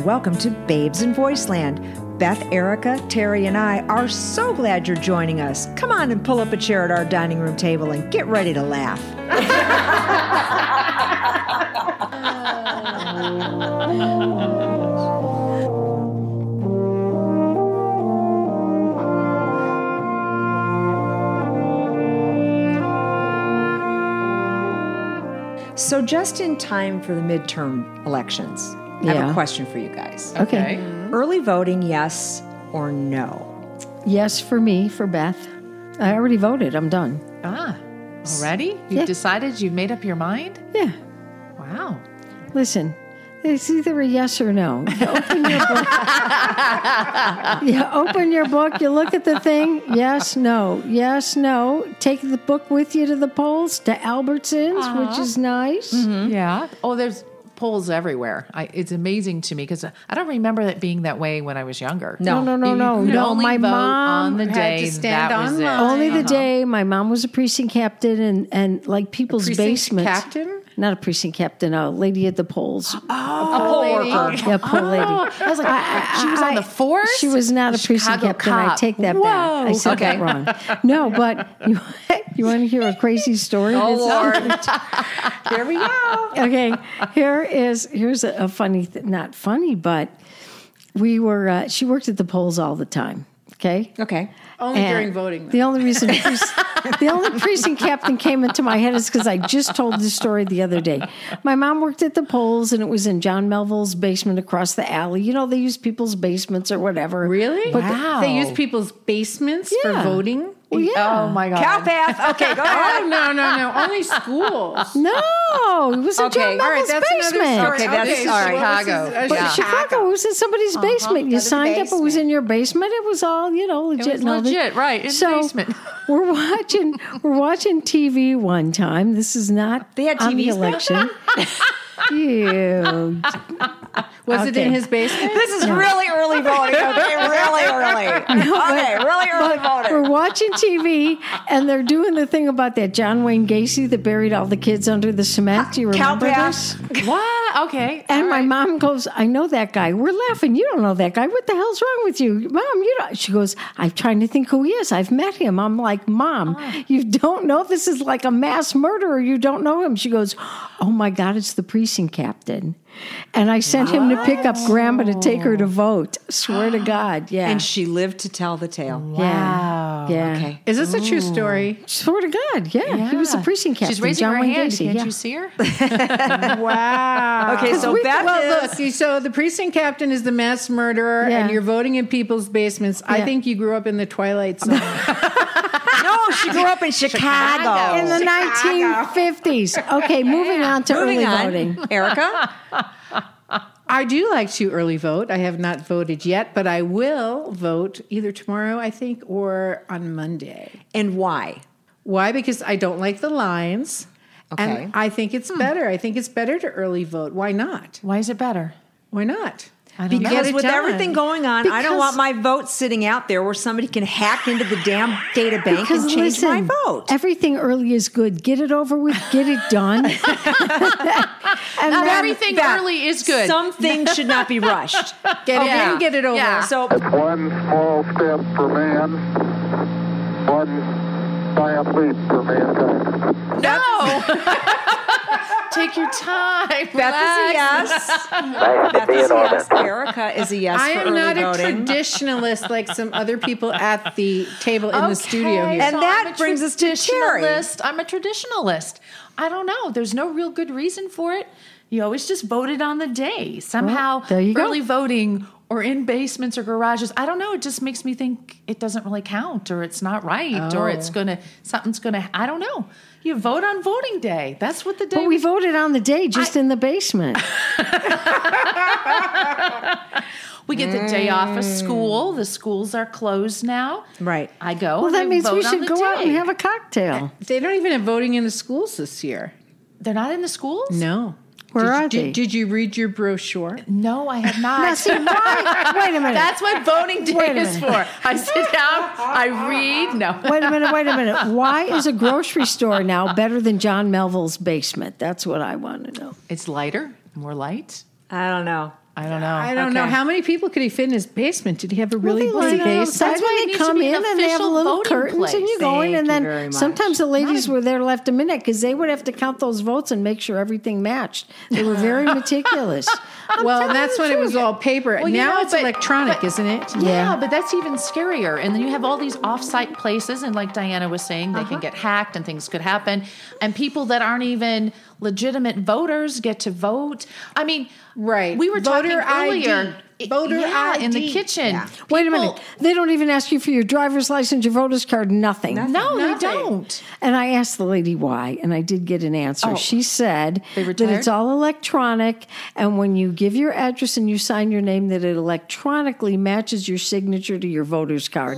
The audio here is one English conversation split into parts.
and welcome to Babes in Voiceland. Beth, Erica, Terry, and I are so glad you're joining us. Come on and pull up a chair at our dining room table and get ready to laugh. So just in time for the midterm elections, I have a question for you guys. Okay. Early voting, yes or no? Yes for me, for Beth. I already voted. I'm done. Already? You've decided? You've made up your mind? Yeah. Wow. Listen, it's either a yes or no. You open your book. You open your book, you look at the thing, yes, no. Yes, no. Take the book with you to the polls, to Albertsons, which is nice. Mm-hmm. Yeah. Oh, there's polls everywhere. It's amazing to me because I don't remember it being that way when I was younger. No. You could only My vote mom on the had day to stand that was it. online. Only the day. My mom was a precinct captain and like people's basements. Captain? Not a precinct captain, a lady at the polls. A poll worker. Yeah, poor lady. I was like, she was on the force? She was not a precinct Chicago captain. I cop. take that back. I said that wrong. No, but you want to hear a crazy story? Oh, Lord. Here we go. Okay, here's a funny, not funny, but we were. She worked at the polls all the time. Okay. Okay. Only And during voting. The only reason, the only precinct captain came into my head is because I just told this story the other day. My mom worked at the polls, and it was in John Melville's basement across the alley. You know, they use people's basements or whatever. Really? Wow. They use people's basements for Yeah. voting? Well, yeah. Oh, my God. Cowpath. Okay, go ahead. Oh, no. Only schools. No, it was in Okay, John all All right, Melville's that's another basement. story. Okay, that's all right. Chicago. But Yeah. Chicago, it was in somebody's basement. You go to the signed up, it was basement. in your basement. It was all, legit. It was and all that. legit, right, in the So basement. we're watching TV one time. This is not They had on the TVs back election. Ew. Was it in his basement? This is really early voting. Okay, really early. Okay, really early voting. We're watching TV, and they're doing the thing about that John Wayne Gacy that buried all the kids under the cement. Do you remember this? Cowpath. What? Okay. And All my right. mom goes, I know that guy. We're laughing. You don't know that guy. What the hell's wrong with you? Mom, you don't. She goes, I'm trying to think who he is. I've met him. I'm like, Mom, you don't know this is like a mass murderer. You don't know him. She goes, oh my God, it's the precinct captain. And I sent him to pick up Grandma to take her to vote. Swear to God. Yeah. And she lived to tell the tale. yeah. Yeah. Okay. Is this a true story? Swear to God. Yeah. He was the precinct captain. She's raising John her Wayne hand. Gacy. Can't Yeah. you see her? Wow. Okay, so Beth Well, is... look, so the precinct captain is the mass murderer, Yeah. and you're voting in people's basements. I Yeah. think you grew up in the Twilight Zone. No, she grew up in Chicago. In the 1950s. Okay, moving on to Moving early on. voting. Erica? I do like to early vote. I have not voted yet, but I will vote either tomorrow, I think, or on Monday. And why? Why? Because I don't like the lines. Okay. And I think it's better. I think it's better to early vote. Why not? Why is it better? Why not? I don't know. Because it with done. everything going on, I don't Because- want my vote sitting out there where somebody can hack into the damn data bank and Because change listen, my vote. everything early is good. Get it over with. Get it done. And Not then- everything Beth, early is good. Some things should not be rushed. Get it Yeah. in, get it over. Yeah. So One small step for man, one giant leap for mankind. No. Take your time. Beth is a Relax. yes. Nice to Beth be is in a orbit. yes. Erica is a yes I for am early not a voting. traditionalist like some other people at the table in the studio here. And So that I'm a brings us to Terry. traditionalist. I'm a traditionalist. I don't know. There's no real good reason for it. You always just voted on the day. Somehow, Well, there you go. early voting or in basements or garages, I don't know. It just makes me think it doesn't really count, or it's not right, or it's something's gonna. I don't know. You vote on voting day. That's what the day. But we voted on the day just in the basement. We get the day off of school. The schools are closed now. Right. I go. Well, and that I means vote we on should the go out and day. have a cocktail. They don't even have voting in the schools this year. They're not in the schools. No. Where are they? Did you read your brochure? No, I have not. Now, see, why? Wait a minute. That's what voting day Wait a is minute. for. I sit down, I read. No. Wait a minute. Why is a grocery store now better than John Melville's basement? That's what I want to know. It's lighter, more light. I don't know. I don't know. I don't know. Okay. How many people could he fit in his basement? Did he have a really Well, big they basement? That's why why it they needs to come be in an and they have official little voting curtains and you place. go in, and Thank you very then much. sometimes the ladies were there left a minute because they would have to count those votes and make sure everything matched. They were very meticulous. Well, and that's when it was all paper. Well, you now know, it's but- electronic, but- isn't it? Yeah, but that's even scarier. And then you have all these off-site places, and like Diana was saying, they can get hacked and things could happen. And people that aren't even legitimate voters get to vote. I mean, Right. We were Voter talking earlier. ID. Voter in the ID. kitchen. Yeah. Wait a People- minute. They don't even ask you for your driver's license, your voter's card, nothing. No, they Nothing. don't. And I asked the lady why, and I did get an answer. Oh. She said They that retired? it's all electronic, and when you give your address and you sign your name, that it electronically matches your signature to your voter's card.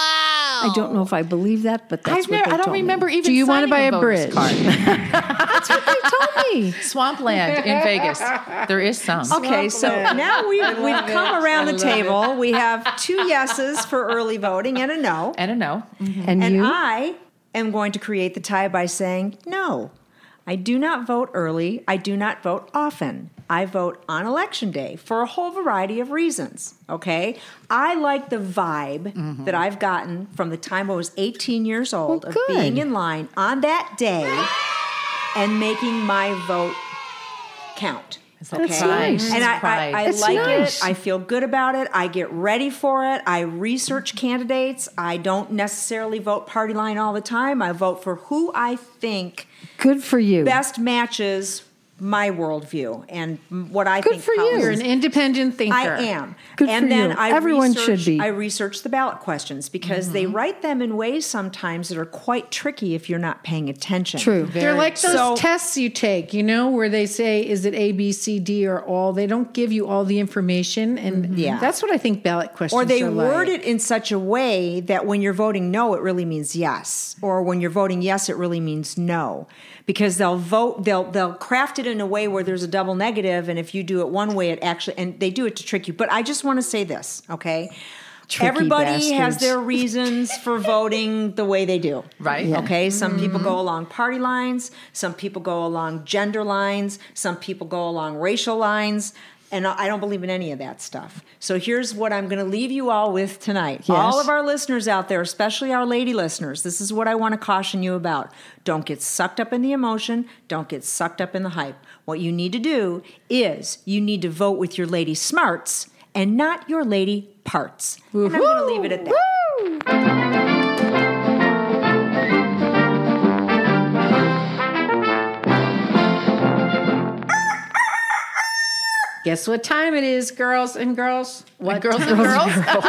I don't know if I believe that, but that's what they I don't told me. remember even. Do you want to buy signing a voter's bridge? card. That's what they told me. Swampland in Vegas. There is some. Okay, so now we've come around the table. We have 2 yeses for early voting and a no. And a no. And And you? I am going to create the tie by saying no. I do not vote early. I do not vote often. I vote on election day for a whole variety of reasons. Okay? I like the vibe that I've gotten from the time I was 18 years old of good. being in line on that day and making my vote count. That's nice. And I Pride. It's like nice. it. I feel good about it. I get ready for it. I research candidates. I don't necessarily vote party line all the time. I vote for who I think Good for you. best matches my worldview and what I Good think. for you. counts. You're an independent thinker. I am. Good and for then you. I Everyone research, should be. I research the ballot questions because they write them in ways sometimes that are quite tricky if you're not paying attention. True. They're like those So- tests you take, where they say, is it A, B, C, D, or all? They don't give you all the information. And Yeah. that's what I think ballot questions Or they are word like. it in such a way that when you're voting no, it really means yes. Or when you're voting yes, it really means no. Because they'll craft it in a way where there's a double negative, and if you do it one way, it actually, and they do it to trick you. But I just want to say this, okay? Tricky Everybody has bastards. their reasons for voting the way they do. Right. Yeah. Okay. Some people go along party lines. Some people go along gender lines. Some people go along racial lines. And I don't believe in any of that stuff. So here's what I'm going to leave you all with tonight. Yes. All of our listeners out there, especially our lady listeners, this is what I want to caution you about. Don't get sucked up in the emotion. Don't get sucked up in the hype. What you need to do is you need to vote with your lady smarts and not your lady parts. And I'm going to leave it at that. Guess what time it is, girls and girls? What Girls and girls.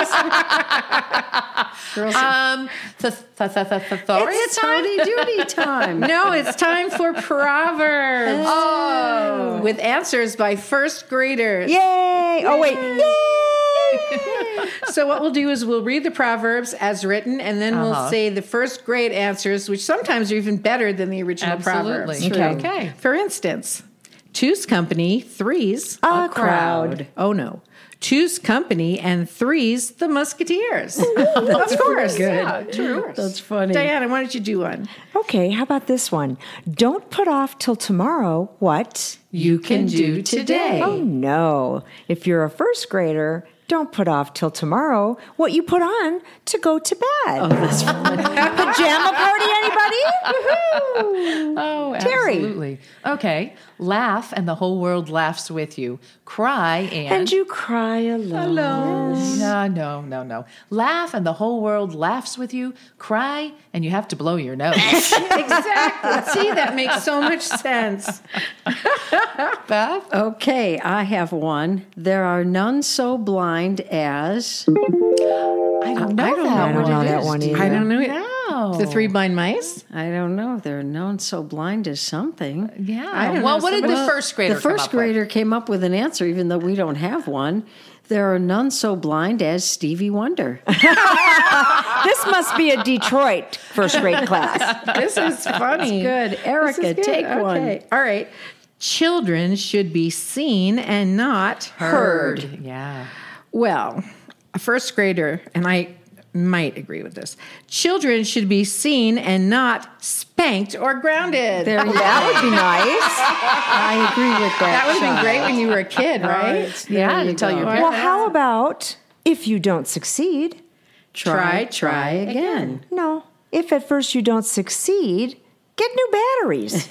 Authority It's Howdy Doody time. No, it's time for Proverbs. Oh. With answers by first graders. Yay! Oh, wait. Yay! So what we'll do is we'll read the Proverbs as written, and then we'll say the first grade answers, which sometimes are even better than the original Proverbs. Absolutely. Okay. For instance, two's company, three's A crowd. Oh no. Two's company and three's the Musketeers. Of course. Good. Yeah, true. That's funny. Diana, why don't you do one? Okay, how about this one? Don't put off till tomorrow what You can do today. Oh, no. If you're a first grader, don't put off till tomorrow what you put on to go to bed. Oh, that's funny. Pajama party, anybody? Woohoo! Oh, Terry. absolutely. Okay. Laugh and the whole world laughs with you. Cry And you cry alone. No. Laugh and the whole world laughs with you. Cry and you have to blow your nose. Exactly. See, that makes so much sense. Beth? Okay, I have one. There are none so blind as. I don't know I don't that. know What know it that is. one Do you either. I don't know it. know? The Three Blind Mice? I don't know. They're none so blind as something. Yeah. I don't Well, know. what did the Somebody- first grader The first come up with? grader came up with an answer, even though we don't have one. There are none so blind as Stevie Wonder. This must be a Detroit first grade class. This is funny. Good. Erica, This is good. take one. Okay. All right. Children should be seen and not heard. Yeah. Well, a first grader, and might agree with this. Children should be seen and not spanked or grounded. There you go. That would be nice. I agree with that. That would have been great when you were a kid, right? Yeah, to tell your Well, parents. how about if you don't succeed? Try again. No. If at first you don't succeed, get new batteries.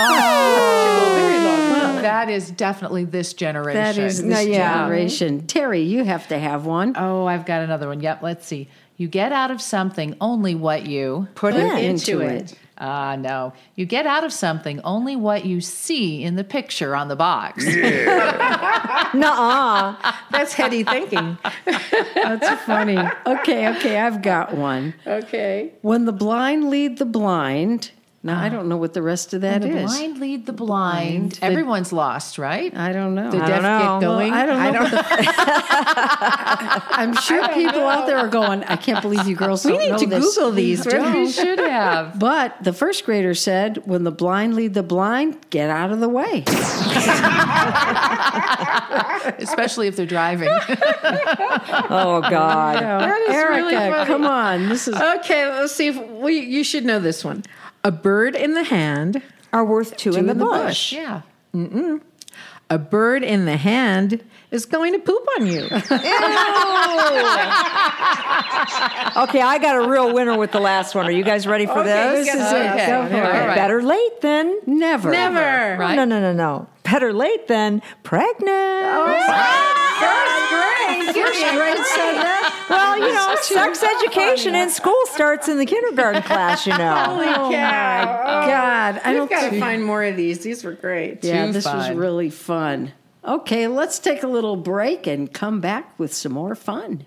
That is definitely this generation. That is this generation. Terry, you have to have one. Oh, I've got another one. Yep, let's see. You get out of something only what you... Put into it. No. You get out of something only what you see in the picture on the box. Nuh-uh. That's heady thinking. That's funny. Okay, I've got one. Okay. When the blind lead the blind. Now, I don't know what the rest of that The is. blind lead the blind. Everyone's lost, right? I don't know. The deaf get going. Well, I don't know. I'm sure people out there are going, I can't believe you girls don't know need to this. Google these. We should have. But the first grader said, when the blind lead the blind, get out of the way. Especially if they're driving. Oh, God. Erica, really funny. come on. This is Okay, let's see if you should know this one. A bird in the hand. Are worth two in the bush. Yeah. A bird in the hand is going to poop on you. Okay, I got a real winner with the last one. Are you guys ready for this? this is it. Okay. Go for All it. right. Better late than Never. Never. Right? No. Better late than pregnant. First grade said that. Well, sex education in school starts in the kindergarten class, Oh, God. I don't We've got to think- find more of these. These were great. Yeah, Too this was fun. really fun. Okay, let's take a little break and come back with some more fun.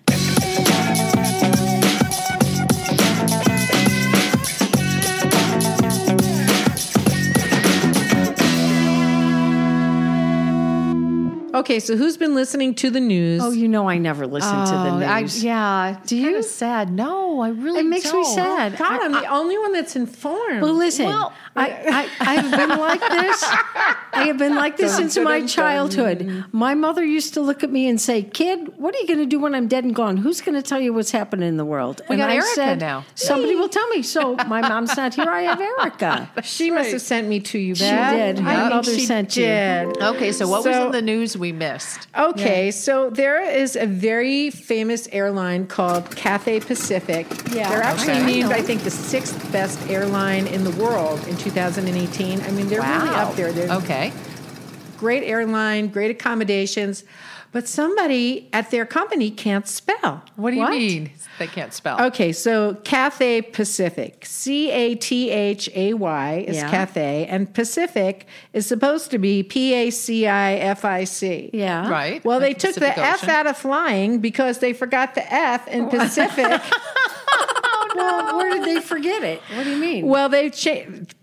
Okay, so who's been listening to the news? Oh, you know I never listen to the news. Do you? Kind of sad. No, I really It makes me don't. sad. God, I'm the only one that's informed. Well, listen, Well- I've been like this. I have been like this since my childhood. My mother used to look at me and say, "Kid, what are you going to do when I'm dead and gone? Who's going to tell you what's happening in the world?" We got I Erica said, now. Somebody will tell me. So my mom's not here. I have Erica. she must have sent me to you. She Beth. did. I My think mother she sent you. did. Okay, so what was So- in the news we missed? Okay, so there is a very famous airline called Cathay Pacific. Yeah. They're actually Okay. named, I think, the 6th best airline in the world in 2018. I mean, they're really up there. They're Okay. great airline, great accommodations, but somebody at their company can't spell. What do you What? mean? They can't spell. Okay, so Cathay Pacific, Cathay is Yeah. Cathay, and Pacific is supposed to be Pacific. Yeah. Right. Well, they Like took the Pacific F Ocean. out of flying because they forgot the F in Pacific. Well, where did they forget it? What do you mean? Well, they've changed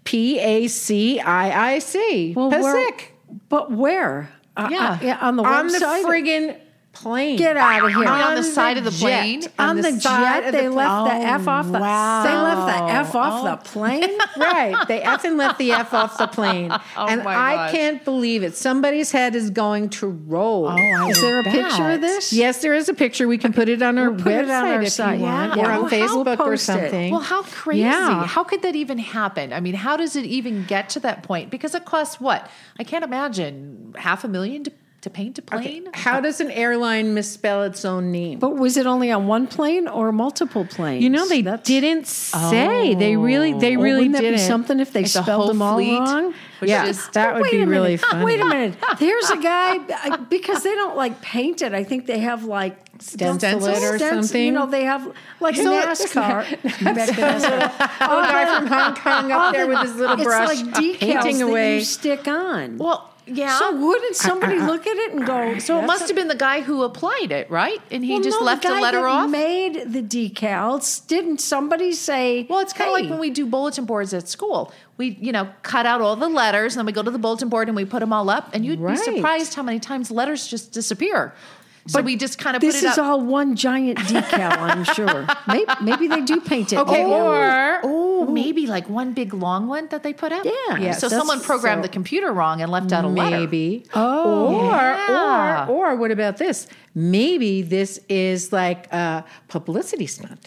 PACIIC. Well, Pacific. But where? Yeah. On the On the website? friggin' plane. Get out of here. On the side of the jet. plane? On the side jet, of they the left the plane. F off the. wow. They left the F off the plane. Right. They effing left the F off the plane. And my I gosh. can't believe it. Somebody's head is going to roll. Is there a picture of bet. this? Yes, there is a picture. We can put it on our We'll put website it on our if site. you want. Yeah. Or Well, on Facebook we'll or post it. something. Well, how crazy. Yeah. How could that even happen? I mean, how does it even get to that point? Because it costs what? I can't imagine $500,000 to paint a plane. How does an airline misspell its own name? But was it only on one plane or multiple planes? You know, they That's- didn't say. They really Well, really wouldn't that didn't. be something if they Like the spelled whole them all fleet? wrong? Which Yeah, is- that would Wait be a really minute. funny. Wait a minute. There's a guy because they don't like paint it. I think they have like Stencil it or stencil, something? You know, they have like NASCAR. Back to NASCAR. Oh, guy from Hong Kong up there with his little brush, It's like decals painting that away. you stick on. Well, yeah. So wouldn't somebody look at it and go? So it "That's must a-" have been the guy who applied it, right? And he Well, just no, left the a guy letter that off? Made the decals. Didn't somebody say? Well, it's kind of "Hey." like when we do bulletin boards at school. We, cut out all the letters, and then we go to the bulletin board and we put them all up. And you'd Right. be surprised how many times letters just disappear. So we just kind of put This it is up. all one giant decal, I'm sure. Maybe they do paint it. Okay, or maybe like one big long one that they put up. Yeah. Yes, So that's- someone programmed so- the computer wrong and left out a letter. maybe. Oh. Yeah. Or what about this? Maybe this is like a publicity stunt.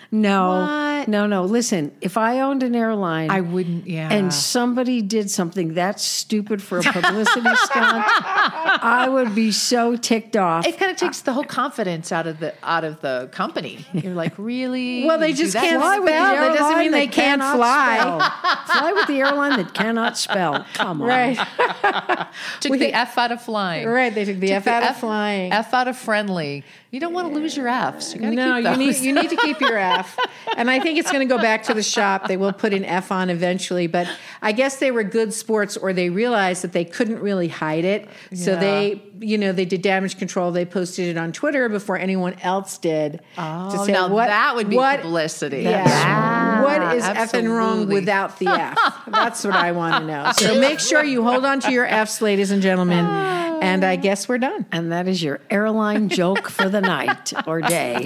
No, What? no. Listen, if I owned an airline, I wouldn't. Yeah. and somebody did something that stupid for a publicity stunt, I would be so ticked off. it kind of takes the whole confidence out of the company. You're like, really? Well, they You do just that? can't Fly with the spell. That doesn't airline mean they that can't cannot fly. spell. Fly with the airline that cannot spell. Come on. Right. Took the F out of flying. Right. They took the F out of flying. F out of friendly. You don't want to lose your Fs. You got to No, keep those. you need to keep your F. And I think it's going to go back to the shop. They will put an F on eventually, but I guess they were good sports, or they realized that they couldn't really hide it. So they did damage control. They posted it on Twitter before anyone else did. Oh, now that would be publicity. Yeah. Yeah, What is effing wrong absolutely. without the F? That's what I want to know. So make sure you hold on to your Fs, ladies and gentlemen. And I guess we're done. And that is your airline joke for the night or day.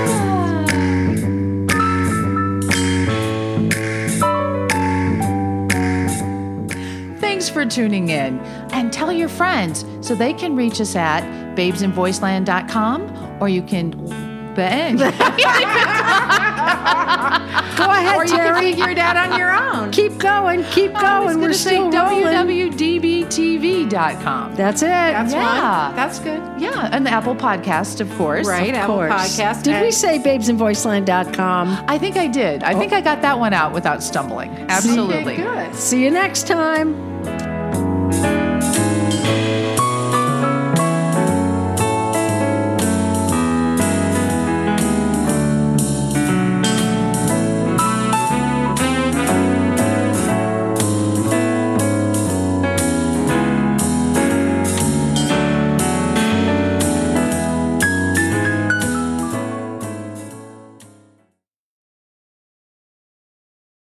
Thanks for tuning in, and tell your friends so they can reach us at babesinvoiceland.com, or you can bang. Go ahead, Or you can Terry. figure it out on your own. Keep going. Keep I was going. We're going to say still rolling. www.dbtv.com. That's it. That's Yeah. one. That's good. Yeah, and the Apple Podcast, of course. Right, Of Apple course. Podcast. Did we and- say babesinvoiceland.com? I think I did. I think I got that one out without stumbling. Absolutely. Okay, good. See you next time.